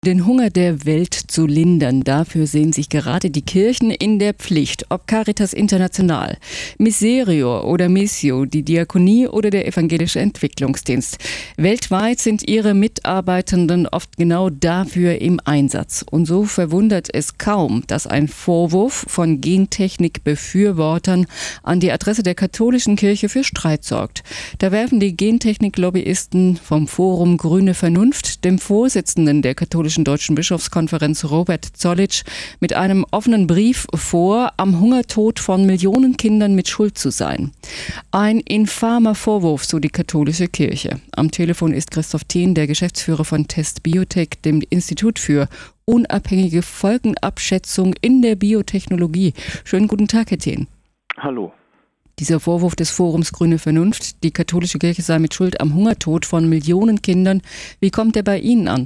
Den Hunger der Welt zu lindern, dafür sehen sich gerade die Kirchen in der Pflicht, ob Caritas International, Miserior oder Missio, die Diakonie oder der Evangelische Entwicklungsdienst. Weltweit sind ihre Mitarbeitenden oft genau dafür im Einsatz. Und so verwundert es kaum, dass ein Vorwurf von Gentechnik-Befürwortern an die Adresse der katholischen Kirche für Streit sorgt. Da werfen die Gentechnik-Lobbyisten vom Forum Grüne Vernunft dem Vorsitzenden der katholischen Deutschen Bischofskonferenz Robert Zollitsch mit einem offenen Brief vor, am Hungertod von Millionen Kindern mit Schuld zu sein. Ein infamer Vorwurf, so die katholische Kirche. Am Telefon ist Christoph Thien, der Geschäftsführer von Test Biotech, dem Institut für unabhängige Folgenabschätzung in der Biotechnologie. Schönen guten Tag, Herr Thien. Hallo. Dieser Vorwurf des Forums Grüne Vernunft, die katholische Kirche sei mit Schuld am Hungertod von Millionen Kindern. Wie kommt der bei Ihnen an?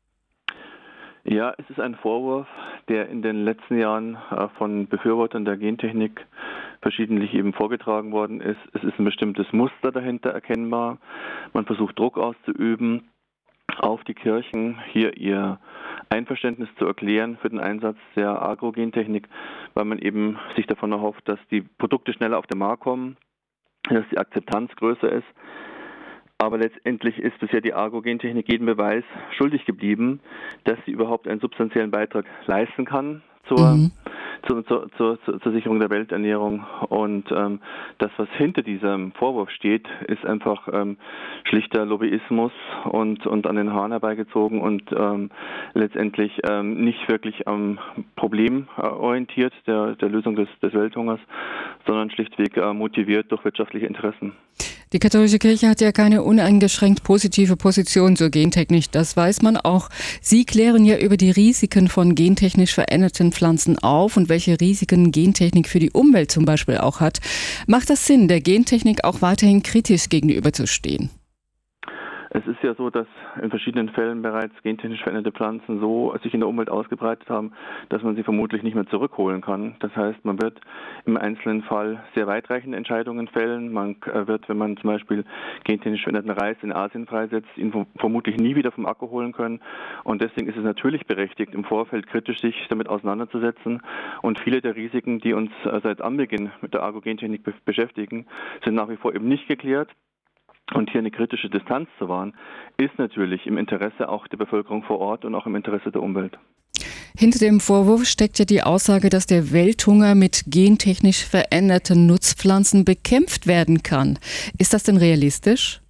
Ja, es ist ein Vorwurf, der in den letzten Jahren von Befürwortern der Gentechnik verschiedentlich eben vorgetragen worden ist. Es ist ein bestimmtes Muster dahinter erkennbar. Man versucht Druck auszuüben auf die Kirchen, hier ihr Einverständnis zu erklären für den Einsatz der Agrogentechnik, weil man eben sich davon erhofft, dass die Produkte schneller auf den Markt kommen, dass die Akzeptanz größer ist. Aber letztendlich ist bisher die Agrogentechnik jeden Beweis schuldig geblieben, dass sie überhaupt einen substanziellen Beitrag leisten kann zur Sicherung der Welternährung. Und das, was hinter diesem Vorwurf steht, ist einfach schlichter Lobbyismus und an den Haaren herbeigezogen und letztendlich nicht wirklich am Problem orientiert, der Lösung des Welthungers, sondern schlichtweg motiviert durch wirtschaftliche Interessen. Die katholische Kirche hat ja keine uneingeschränkt positive Position zur Gentechnik, das weiß man auch. Sie klären ja über die Risiken von gentechnisch veränderten Pflanzen auf und welche Risiken Gentechnik für die Umwelt zum Beispiel auch hat. Macht das Sinn, der Gentechnik auch weiterhin kritisch gegenüberzustehen? Es ist ja so, dass in verschiedenen Fällen bereits gentechnisch veränderte Pflanzen so sich in der Umwelt ausgebreitet haben, dass man sie vermutlich nicht mehr zurückholen kann. Das heißt, man wird im einzelnen Fall sehr weitreichende Entscheidungen fällen. Man wird, wenn man zum Beispiel gentechnisch veränderten Reis in Asien freisetzt, ihn vermutlich nie wieder vom Acker holen können. Und deswegen ist es natürlich berechtigt, im Vorfeld kritisch sich damit auseinanderzusetzen. Und viele der Risiken, die uns seit Anbeginn mit der Agrogentechnik beschäftigen, sind nach wie vor eben nicht geklärt. Und hier eine kritische Distanz zu wahren, ist natürlich im Interesse auch der Bevölkerung vor Ort und auch im Interesse der Umwelt. Hinter dem Vorwurf steckt ja die Aussage, dass der Welthunger mit gentechnisch veränderten Nutzpflanzen bekämpft werden kann. Ist das denn realistisch?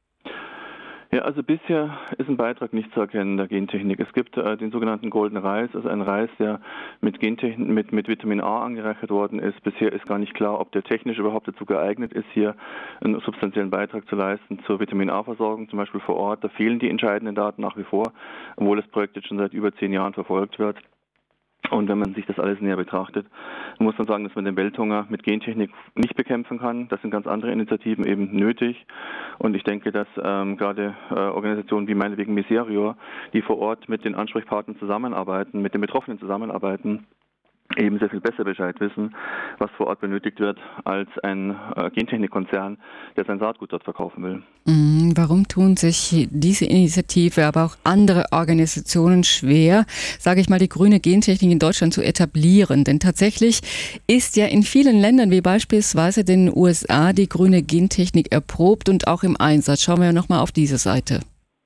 Ja, also bisher ist ein Beitrag nicht zu erkennen der Gentechnik. Es gibt den sogenannten Golden Reis, also ein Reis, der mit Vitamin A angereichert worden ist. Bisher ist gar nicht klar, ob der technisch überhaupt dazu geeignet ist, hier einen substanziellen Beitrag zu leisten zur Vitamin A-Versorgung, zum Beispiel vor Ort. Da fehlen die entscheidenden Daten nach wie vor, obwohl das Projekt jetzt schon seit über 10 Jahren verfolgt wird. Und wenn man sich das alles näher betrachtet, muss man sagen, dass man den Welthunger mit Gentechnik nicht bekämpfen kann. Das sind ganz andere Initiativen eben nötig. Und ich denke, dass gerade Organisationen wie meinetwegen Miserior, die vor Ort mit den Ansprechpartnern zusammenarbeiten, mit den Betroffenen zusammenarbeiten, eben sehr viel besser Bescheid wissen, was vor Ort benötigt wird, als ein Gentechnikkonzern, der sein Saatgut dort verkaufen will. Warum tun sich diese Initiative, aber auch andere Organisationen schwer, sage ich mal, die grüne Gentechnik in Deutschland zu etablieren? Denn tatsächlich ist ja in vielen Ländern, wie beispielsweise den USA, die grüne Gentechnik erprobt und auch im Einsatz. Schauen wir ja nochmal auf diese Seite.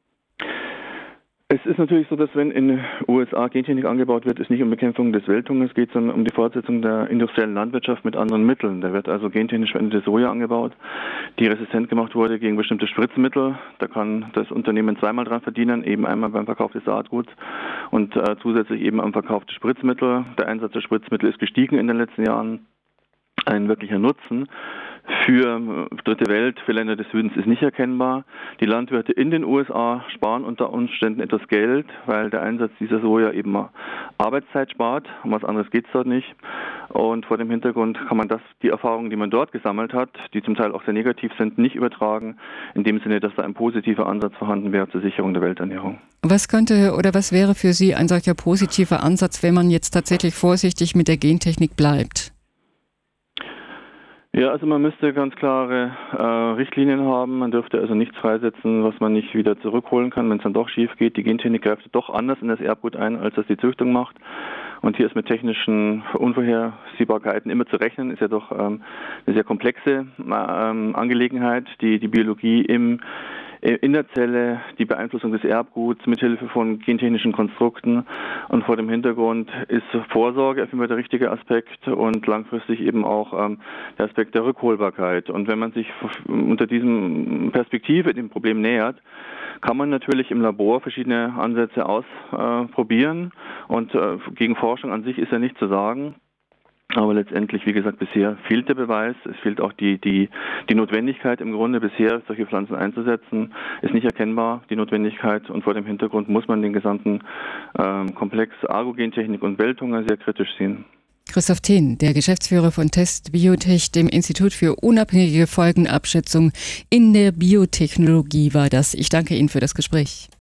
Es ist natürlich so, dass wenn in den USA Gentechnik angebaut wird, es nicht um Bekämpfung des Welthungers geht, sondern um die Fortsetzung der industriellen Landwirtschaft mit anderen Mitteln. Da wird also gentechnisch veränderte Soja angebaut, die resistent gemacht wurde gegen bestimmte Spritzmittel. Da kann das Unternehmen zweimal dran verdienen, eben einmal beim Verkauf des Saatguts und zusätzlich eben am Verkauf der Spritzmittel. Der Einsatz der Spritzmittel ist gestiegen in den letzten Jahren. Ein wirklicher Nutzen für Dritte Welt, für Länder des Südens ist nicht erkennbar. Die Landwirte in den USA sparen unter Umständen etwas Geld, weil der Einsatz dieser Soja eben Arbeitszeit spart. Um was anderes geht es dort nicht. Und vor dem Hintergrund kann man die Erfahrungen, die man dort gesammelt hat, die zum Teil auch sehr negativ sind, nicht übertragen, in dem Sinne, dass da ein positiver Ansatz vorhanden wäre zur Sicherung der Welternährung. Was könnte oder was wäre für Sie ein solcher positiver Ansatz, wenn man jetzt tatsächlich vorsichtig mit der Gentechnik bleibt? Ja, also man müsste ganz klare Richtlinien haben. Man dürfte also nichts freisetzen, was man nicht wieder zurückholen kann, wenn es dann doch schief geht. Die Gentechnik greift doch anders in das Erbgut ein, als das die Züchtung macht. Und hier ist mit technischen Unvorhersehbarkeiten immer zu rechnen. Ist ja doch eine sehr komplexe Angelegenheit, die Biologie in der Zelle, die Beeinflussung des Erbguts mithilfe von gentechnischen Konstrukten, und vor dem Hintergrund ist Vorsorge auf jeden Fall der richtige Aspekt und langfristig eben auch der Aspekt der Rückholbarkeit. Und wenn man sich unter diesem Perspektive dem Problem nähert, kann man natürlich im Labor verschiedene Ansätze ausprobieren und gegen Forschung an sich ist ja nichts zu sagen. Aber letztendlich, wie gesagt, bisher fehlt der Beweis. Es fehlt auch die Notwendigkeit im Grunde bisher, solche Pflanzen einzusetzen, ist nicht erkennbar, die Notwendigkeit. Und vor dem Hintergrund muss man den gesamten Komplex Agrogentechnik und Welthunger sehr kritisch sehen. Christoph Thehn, der Geschäftsführer von Test Biotech, dem Institut für unabhängige Folgenabschätzung in der Biotechnologie war das. Ich danke Ihnen für das Gespräch.